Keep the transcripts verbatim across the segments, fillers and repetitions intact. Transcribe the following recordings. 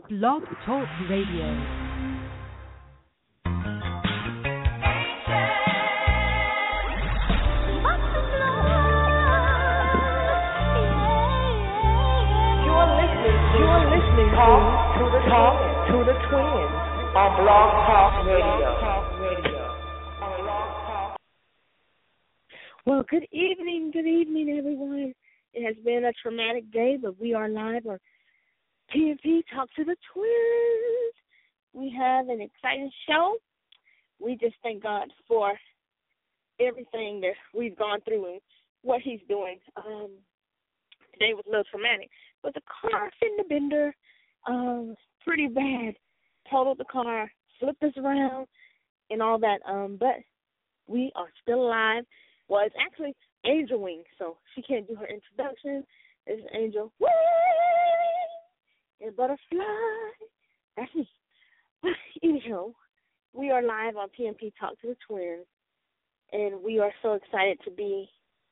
Blog Talk Radio. Talk to the talk to the twins on Blog Talk Radio. Well, good evening, good evening, everyone. It has been a traumatic day, but we are live on T N P Talk to the Twins. We have an exciting show. We just thank God for everything that we've gone through and what He's doing. Um, today was a little traumatic, but the car fender bender. Um, pretty bad. Totaled the car, flipped us around, and all that. Um, but we are still alive. Well, it's actually Angel Wing, so she can't do her introduction. It's Angel Wing and Butterfly. That's me. Anyhow, we are live on P N P Talk to the Twins, and we are so excited to be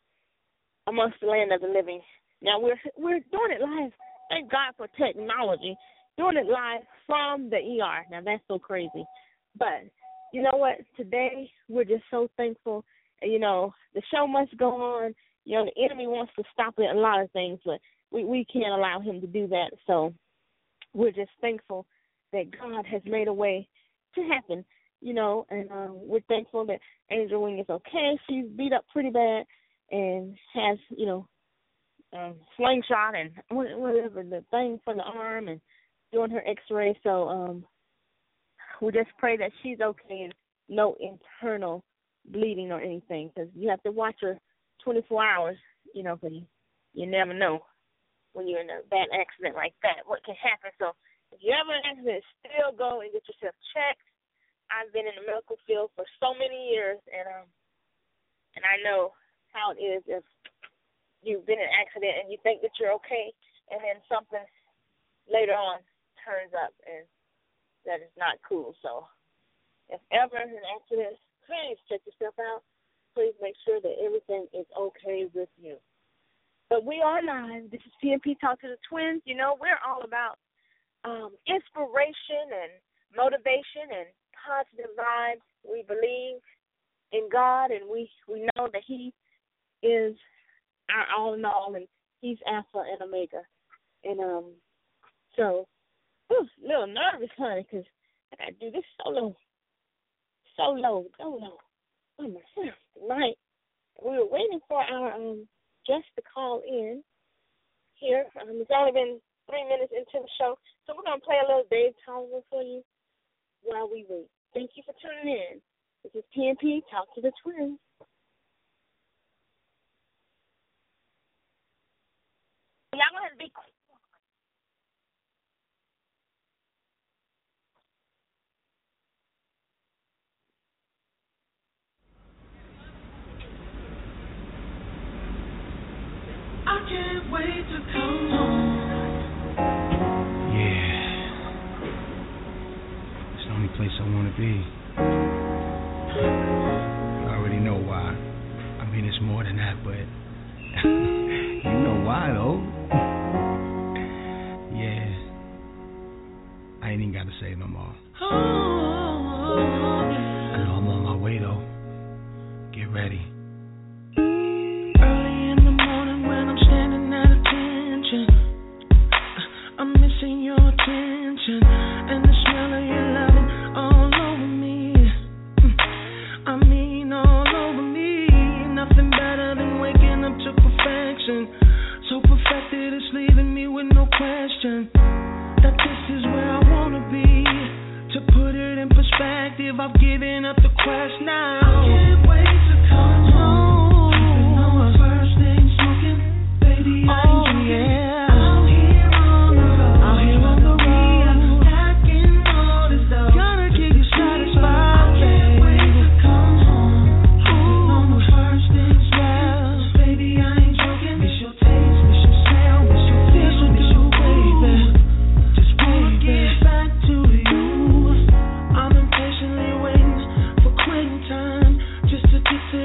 amongst the land of the living. Now we're we're doing it live. Thank God for technology. Doing it live from the E R. Now, that's so crazy. But you know what? Today, we're just so thankful. You know, the show must go on. You know, the enemy wants to stop it, a lot of things, but we, we can't allow him to do that. So we're just thankful that God has made a way to happen, you know, and uh, we're thankful that Angel Wing is okay. She's beat up pretty bad and has, you know, Um, slingshot and whatever, the thing for the arm, and doing her x-ray. So um, we just pray that she's okay and no internal bleeding or anything, because you have to watch her twenty-four hours, you know, because you, you never know when you're in a bad accident like that what can happen. So if you have an accident, still go and get yourself checked. I've been in the medical field for so many years, and um, and I know how it is if you've been in an accident and you think that you're okay, and then something later on turns up, and that is not cool. So if ever in an accident, please check yourself out. Please make sure that everything is okay with you. But we are live. This is P N P Talk to the Twins. You know, we're all about um, inspiration and motivation and positive vibes. We believe in God, and we, we know that He is our all in all, and He's Alpha and Omega. And um, so, whew, a little nervous, honey, because I got to do this solo, solo, solo by myself tonight. We were waiting for our um, guest to call in here. Um, it's only been three minutes into the show, so we're going to play a little Dave Tolliver for you while we wait. Thank you for tuning in. This is P N P Talk to the Twins. Y'all go ahead and be quiet. I can't wait to come home. Yeah. It's the only place I want to be. I already know why. I mean, it's more than that, but you know why, though. Yeah. I ain't even got to say no more. I know I'm on my way, though. Get ready. Early in the morning when I'm standing at attention, I'm missing your attention and the smell of your loving all over me. I mean all over me. Nothing better than waking up to perfection. So perfected it's leaving me with no question that this is where I wanna be. To put it in perspective, I've given up the quest now. I can't wait to come home. Tripping on my first thing smoking, baby I ain't oh, joking. Yeah. Out here on the road, out here on the road, packing all this dough. Gotta get you satisfied. I can't wait to come home. Tripping on my first thing smoking, baby I ain't joking. Miss your taste, miss your sound, miss your feel, miss your baby. Just wanna get back to you. I'm impatiently waiting for quitting time, just to get to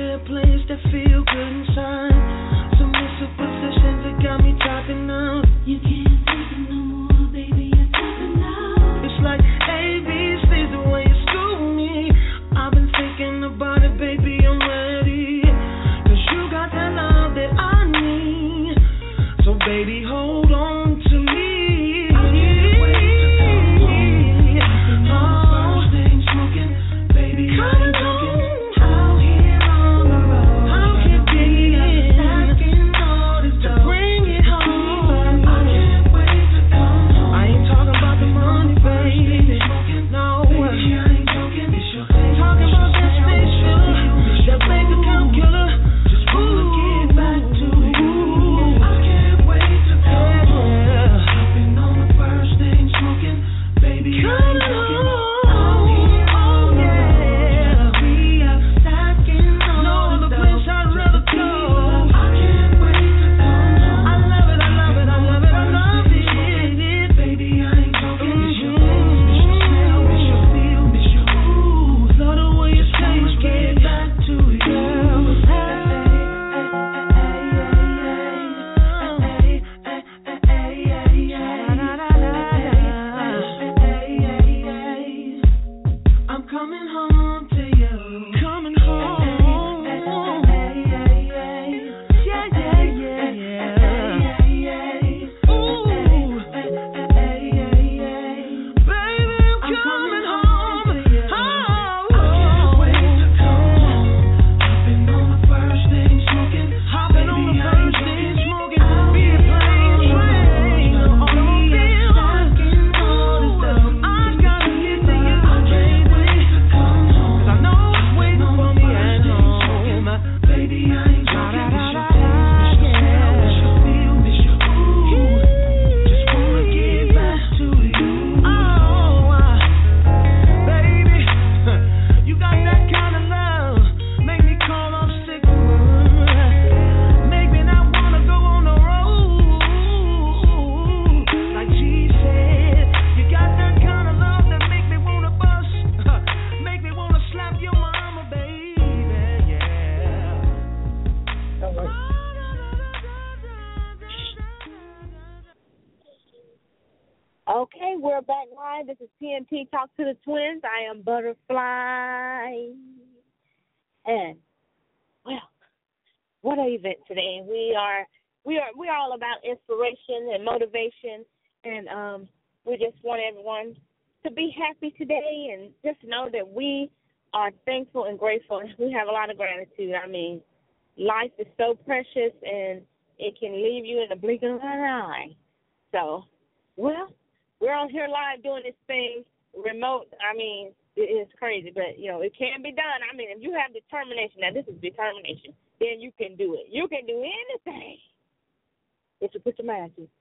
Okay, we're back live. This is T N T Talk to the Twins. I am Butterfly. And, well, what an event today. We are we are we are all about inspiration and motivation, and um, we just want everyone to be happy today and just know that we are thankful and grateful. We have a lot of gratitude. I mean, life is so precious, and it can leave you in the blink of an eye. So, well, we're on here live doing this thing remote. I mean, it is crazy, but, you know, it can be done. I mean, if you have determination, now this is determination, then you can do it. You can do anything if you put your mind to it.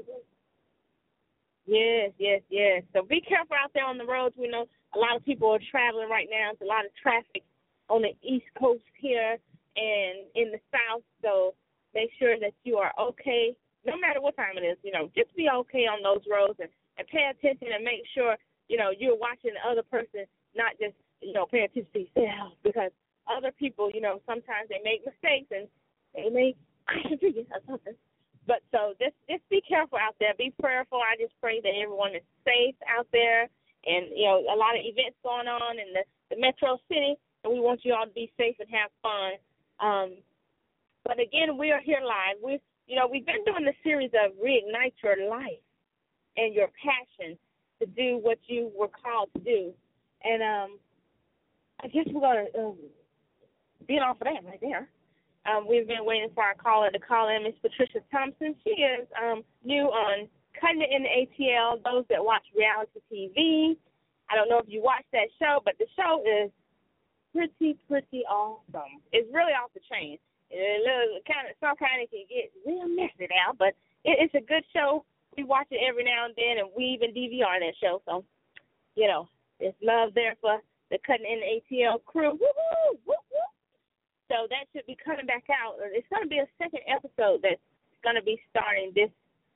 Yes, yes, yes. So be careful out there on the roads. We know a lot of people are traveling right now. There's a lot of traffic on the East Coast here and in the South, so make sure that you are okay, no matter what time it is. You know, just be okay on those roads and, and pay attention and make sure, you know, you're watching the other person, not just, you know, paying attention to yourself, because other people, you know, sometimes they make mistakes and they may crash into you or something. But so just, just be careful out there. Be prayerful. I just pray that everyone is safe out there. And, you know, a lot of events going on in the, the metro city, and we want you all to be safe and have fun. Um, but, again, we are here live. We, you know, we've been doing the series of Reignite Your Life and Your Passion to do what you were called to do. And um, I guess we're going to um, get off of that right there. Um, we've been waiting for our caller to call in, Miss Patricia Thompson. She is um, new on Cutting It in the A T L, those that watch reality T V. I don't know if you watch that show, but the show is pretty, pretty awesome. It's really off the chain. It little, kind of, some kind of can get real messy now, but it, it's a good show. We watch it every now and then, and we even D V R that show. So, you know, there's love there for the Cutting in the A T L crew. Woo-hoo! Woo-hoo! So that should be coming back out. It's going to be a second episode that's going to be starting this.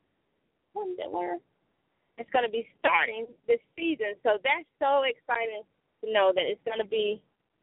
Where? It's going to be starting this season. So that's so exciting to know that it's going to be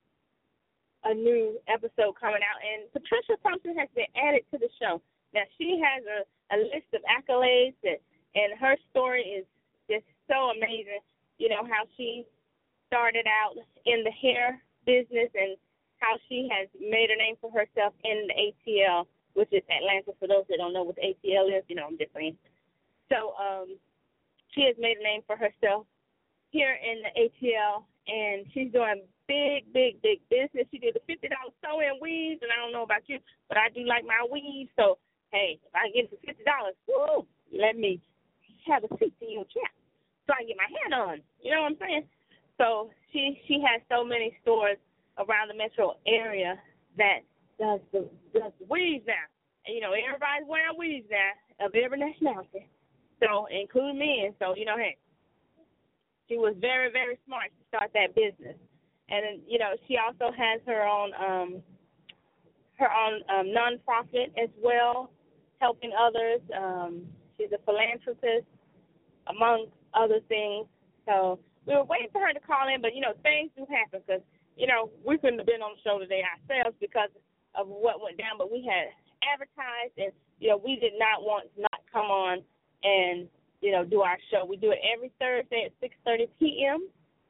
a new episode coming out. And Patricia Thompson has been added to the show. Now, she has a, a list of accolades, and, and her story is just so amazing. You know, how she started out in the hair business and how she has made a name for herself in the A T L, which is Atlanta. For those that don't know what the A T L is, you know, I'm just saying. So um, she has made a name for herself here in the A T L, and she's doing big, big, big business. She did the fifty dollars sew-in weaves, and I don't know about you, but I do like my weaves. So, hey, if I get it for fifty dollars, woo, let me have a seat in your chair so I can get my hair done. You know what I'm saying? So she she has so many stores around the metro area that does the does the weaves now. And, you know, everybody's wearing weaves now of every nationality, so including men. So, you know, hey, she was very, very smart to start that business. And, you know, she also has her own um, her own um, nonprofit as well, helping others. Um, she's a philanthropist, among other things. So we were waiting for her to call in, but, you know, things do happen because, you know, we couldn't have been on the show today ourselves because of what went down, but we had advertised, and, you know, we did not want to not come on and, you know, do our show. We do it every Thursday at six thirty p.m.,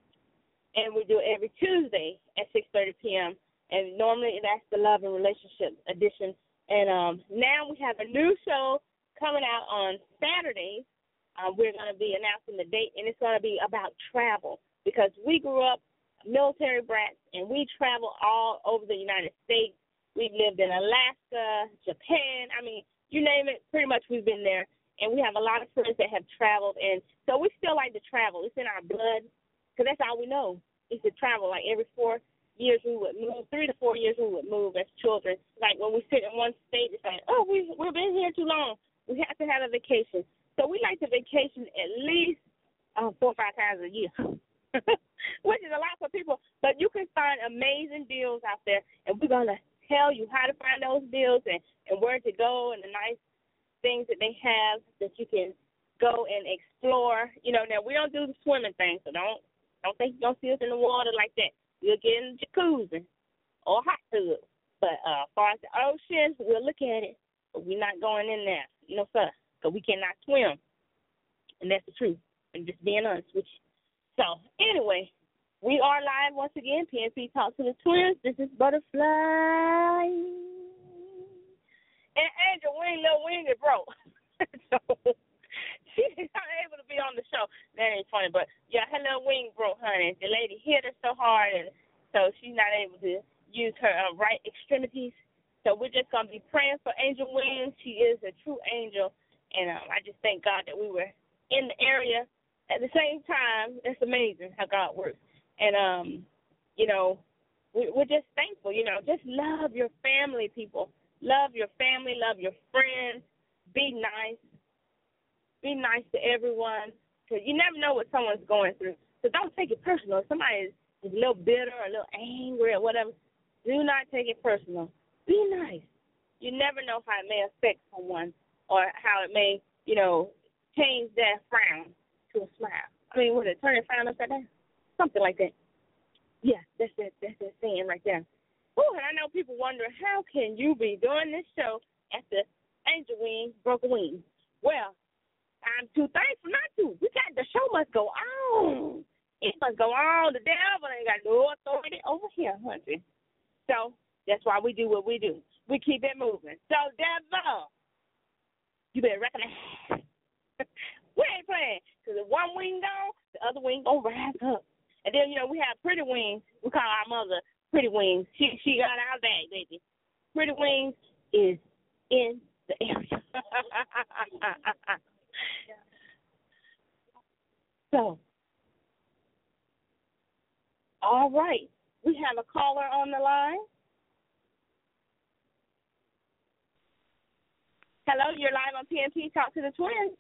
and we do it every Tuesday at six thirty p.m., and normally that's the Love and Relationship edition. And um, now we have a new show coming out on Saturdays. Uh, we're going to be announcing the date, and it's going to be about travel because we grew up military brats, and we travel all over the United States. We've lived in Alaska, Japan. I mean, you name it, pretty much we've been there. And we have a lot of friends that have traveled, and so we still like to travel. It's in our blood because that's all we know is to travel. Like every four years we would move, three to four years we would move as children. Like when we sit in one state, it's like, oh, we, we've been here too long. We have to have a vacation. So we like to vacation at least uh, four or five times a year. Which is a lot for people, but you can find amazing deals out there, and we're going to tell you how to find those deals and, and where to go and the nice things that they have that you can go and explore. You know, now we don't do the swimming thing, so don't don't think you're going to see us in the water like that. We'll get in the jacuzzi or hot tub, but uh, as far as the ocean, we'll look at it, but we're not going in there. No, sir, because we cannot swim, and that's the truth. I'm just being honest with you. So, anyway, we are live once again. P N P Talk to the Twins. This is Butterfly. And Angel Wing, Lil Wing is broke. So, she's not able to be on the show. That ain't funny, but, yeah, her little wing broke, honey. The lady hit her so hard, and so she's not able to use her uh, right extremities. So we're just going to be praying for Angel Wing. She is a true angel, and um, I just thank God that we were in the area at the same time. It's amazing how God works. And, um, you know, we, we're just thankful, you know. Just love your family, people. Love your family. Love your friends. Be nice. Be nice to everyone, because you never know what someone's going through. So don't take it personal. If somebody is, is a little bitter or a little angry or whatever, do not take it personal. Be nice. You never know how it may affect someone or how it may, you know, change that frown to a smile. I mean, would it turn a frown upside down? Something like that. Yeah, that's it. That's that saying right there. Oh, and I know people wonder, how can you be doing this show after Angel Wing broke a wing? Well, I'm too thankful not to. We got the show must go on. It must go on. The devil ain't got no authority over here, honey. So that's why we do what we do. We keep it moving. So, devil, you better recognize. We ain't playing, because if one wing gone, the other wing gonna rise up. And then, you know, we have Pretty Wings. We call our mother Pretty Wings. She she got our bag, baby. Pretty Wings is in the area. So, all right. We have a caller on the line. Hello, you're live on P N P Talk to the Twins.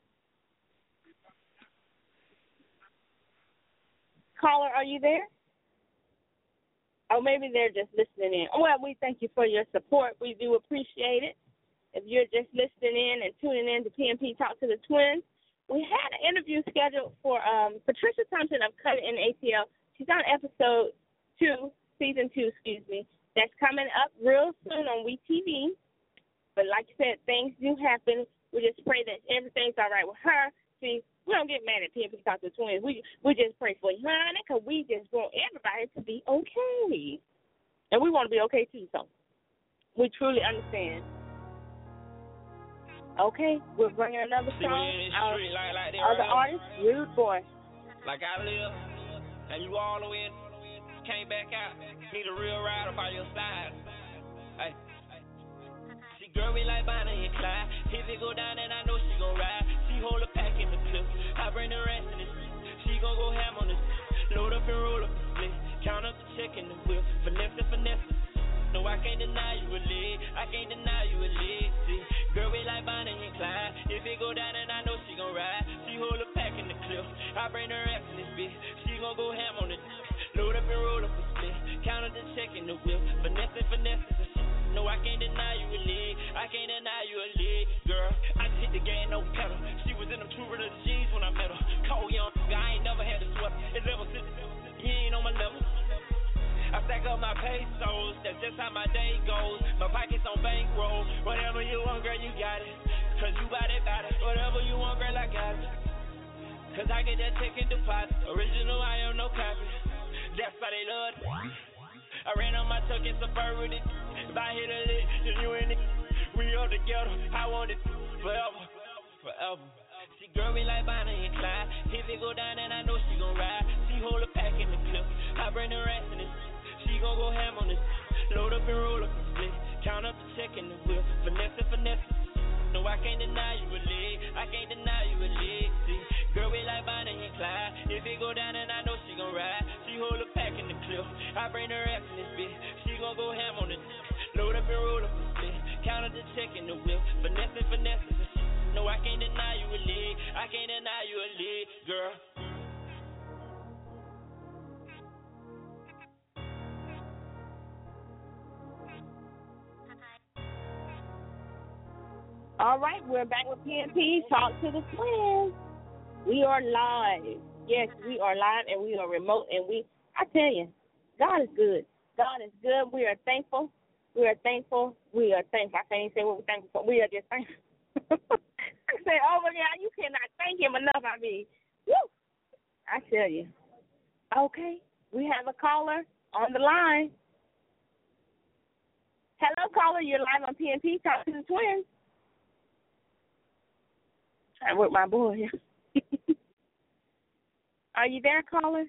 Caller, are you there? Oh, maybe they're just listening in. Well, we thank you for your support. We do appreciate it. If you're just listening in and tuning in to P N P Talk to the Twins, we had an interview scheduled for um, Patricia Thompson of Cut It in A T L. She's on episode two, season two, excuse me. That's coming up real soon on We T V. But like I said, things do happen. We just pray that everything's all right with her. See, we don't get mad at P N P Talk to the Twins. We we just pray for you, honey, because we just want everybody to be okay. And we want to be okay, too, so we truly understand. Okay, we're bringing another song. Our like, like other artist, Rude Boy. Like I live, and you all the way in, came back out. Need a real rider by your side. Hey. See, girl, we like Bonnie and Clyde. If it go down, then I know she gon' ride. She hold a pack in the clip. I bring the rest in this. She gon' go ham on this. Load up and roll up the split. Count up the check in the whip. Finesse and finesse. No, I can't deny you a leg. I can't deny you a leg. See, girl, we like Bonnie and Clyde. If it go down, then I know she gon' ride. She hold a pack in the clip. I bring her ass in this bitch. She gon' go ham on the load up and roll up the split. Count up the check in the whip. Finesse and finesse and shit. No, I can't deny you a leg. I can't deny you a leg, girl. I just hit the game, no pedal. She was in them two red jeans when I met her. Cold young, I ain't never had a sweat. It's ever since he ain't on my level. I stack up my pesos, that's just how my day goes. My pockets on bankroll. Whatever you want, girl, you got it. Cause you bout it, bout it. Whatever you want, girl, I got it. Cause I get that check and deposit. Original, I am no copy. That's why they love it. I ran on my tuck and suburb with it. If I hit a lick, then you in it. We all together, I want it forever, forever. See, girl, we like Bonnie and Clyde. If it go down, then I know she gon' ride. She hold a pack in the clip. I bring her ass in this. She gon' go ham on this. Load up and roll up the split. Count up the check in the whip. Finesse and finesse. No, I can't deny you a leg. I can't deny you a leg. See, girl, we like Bonnie and Clyde. If it go down, then I know she gon' ride. She hold a pack in the clip. I bring her ass in this bitch. She gon' go ham on this. Load up and roll up the split. Count up the check in the whip. Finesse and finesse and shit. No, I can't deny you a leg. I can't deny you a leg, girl. All right, we're back with P N P Talk to the Twins. We are live. Yes, we are live and we are remote. And we, I tell you, God is good. God is good. We are thankful. We are thankful. We are thankful. I can't even say what we're thankful for. We are just thankful. I say, oh my God, you cannot thank him enough. I mean, woo, I tell you. Okay, we have a caller on the line. Hello, caller. You're live on P N P. Talk to the twins. Trying to work my boy here. Are you there, caller?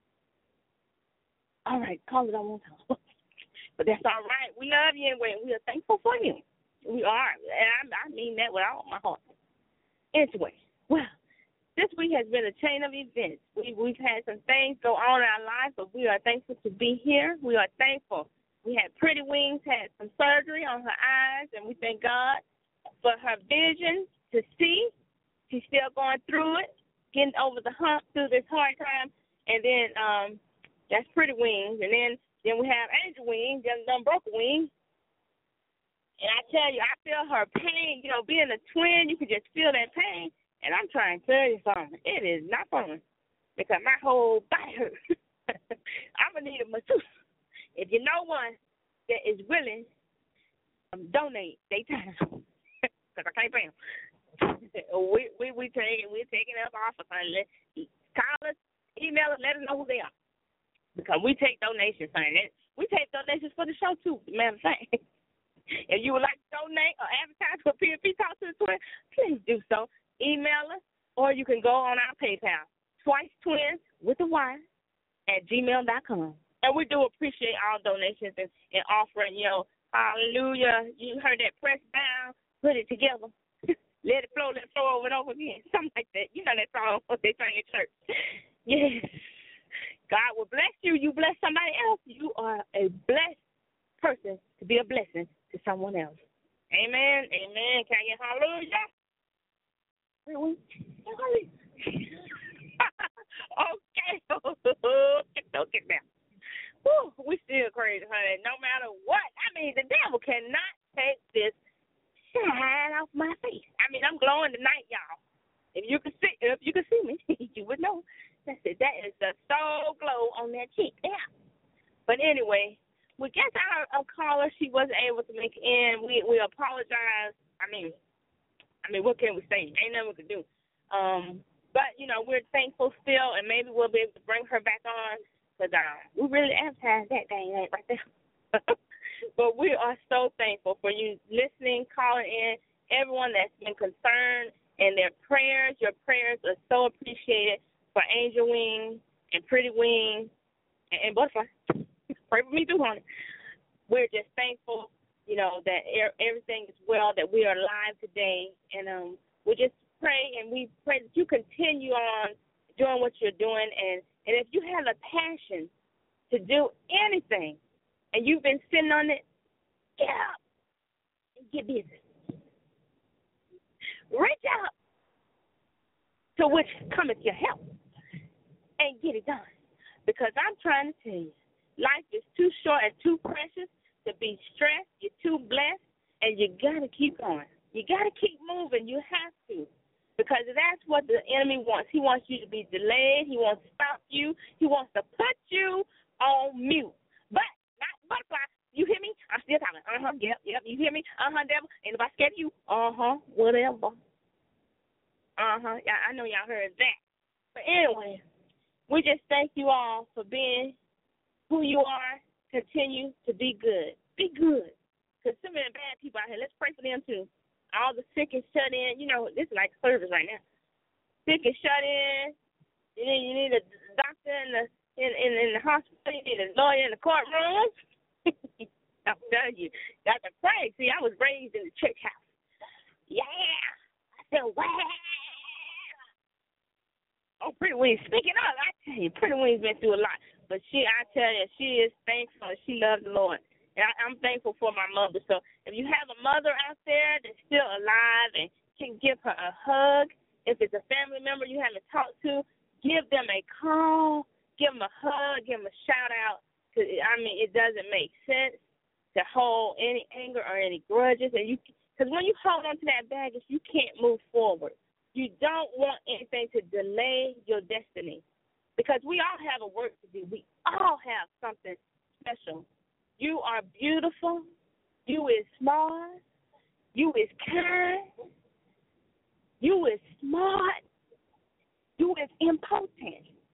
All right, caller, don't want to talk. But that's all right. We love you anyway. We are thankful for you. We are. And I, I mean that with all my heart. Anyway, well, this week has been a chain of events. We, we've had some things go on in our lives, but we are thankful to be here. We are thankful. We had Pretty Wings, had some surgery on her eyes, and we thank God for her vision to see. She's still going through it, getting over the hump through this hard time. And then um, that's Pretty Wings. And then, then we have Angel Wings, done, done broke a wing. And I tell you, I feel her pain. You know, being a twin, you can just feel that pain. And I'm trying to tell you something. It is not fun because my whole body hurts. I'm going to need a masseuse. If you know one that is willing, um, donate their time because I can't pay them. we we we take we're taking up offers. Call us, email us, let us know who they are because we take donations, honey. We take donations for the show too. Matter of fact, if you would like to donate or advertise for P N P Talk to the Twin, please do so. Email us, or you can go on our PayPal, twice twins with a Y at gmail dot com. And we do appreciate all donations and, and offering, you know, hallelujah. You heard that, press down, put it together, let it flow, let it flow over and over again, something like that. You know that song they sing in church. Yes. God will bless you. You bless somebody else. You are a blessed person to be a blessing to someone else. Amen. Amen. Can you hallelujah? Okay. Okay, now. Whew, we still crazy, honey. No matter what. I mean, the devil cannot take this shine off my face. I mean, I'm glowing tonight, y'all. If you could see, if you could see me, you would know. That's it. That is the soul glow on that cheek. Yeah. But anyway, we guess our, our caller, she wasn't able to make it in. We we apologize. I mean, I mean, what can we say? Ain't nothing we can do. Um, but you know, we're thankful still, and maybe we'll be able to bring her back on. Because uh, we really advertise that thing right there. But we are so thankful for you listening, calling in, everyone that's been concerned, and their prayers. Your prayers are so appreciated for Angel Wing and Pretty Wing and, and Butterfly. Pray for me too, honey. We're just thankful, you know, that er- everything is well, that we are live today. And um, we just pray, and we pray that you continue on doing what you're doing. And, and if you have a passion to do anything and you've been sitting on it, get up and get busy. Reach out to which cometh your help and get it done. Because I'm trying to tell you, life is too short and too precious to be stressed. You're too blessed, and you got to keep going. You got to keep moving. You have to. Because that's what the enemy wants. He wants you to be delayed. He wants to stop you. He wants to put you on mute. But, not butterfly, you hear me? I'm still talking. Uh-huh, yep, yep. You hear me? Uh-huh, devil. Ain't nobody scared of you? Uh-huh, whatever. Uh-huh. Yeah, I know y'all heard that. But anyway, we just thank you all for being who you are. Continue to be good. Be good. Because so many bad people out here. Let's pray for them, too. All the sick and shut in. You know, this is like service right now. Sick and shut in. You need, you need a doctor in the in, in, in the hospital. You need a lawyer in the courtroom. I'm telling you. Doctor Craig, see, I was raised in the church house. Yeah. I said, wow. Oh, Pretty Wings, speaking of, I tell you, Pretty Wings been through a lot. But she, I tell you, she is thankful. She loves the Lord. And I, I'm thankful for my mother. So if you have a mother out there that's still alive and can give her a hug, if it's a family member you haven't talked to, give them a call, give them a hug, give them a shout-out. Cause, I mean, it doesn't make sense to hold any anger or any grudges. And you, because when you hold on to that baggage, you can't move forward. You don't want anything to delay your destiny. Because we all have a work to do. We all have something special. You are beautiful. You is smart. You is kind. You is smart. You is important.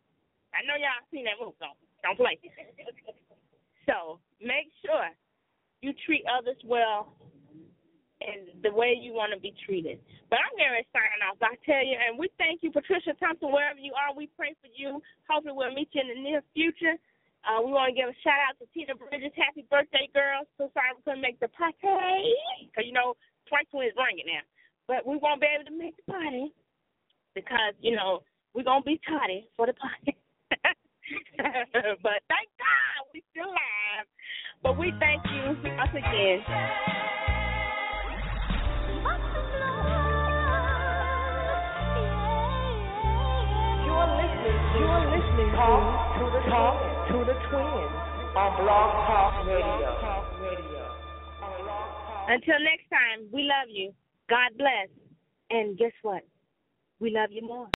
I know y'all seen that movie. Don't, don't play. So make sure you treat others well and the way you want to be treated. But I'm going to sign off. I tell you, and we thank you, Patricia Thompson, wherever you are. We pray for you. Hopefully we'll meet you in the near future. Uh, we want to give a shout-out to Tina Bridges. Happy birthday, girls. So sorry we couldn't make the party because, you know, Twice Twin is ringing now. But we won't be able to make the party because, you know, we're going to be tardy for the party. But thank God we still alive. But we thank you once again. You're listening, you're listening talk to the talk to the twins on Blog Talk Radio. Until next time, we love you. God bless. And guess what? We love you more.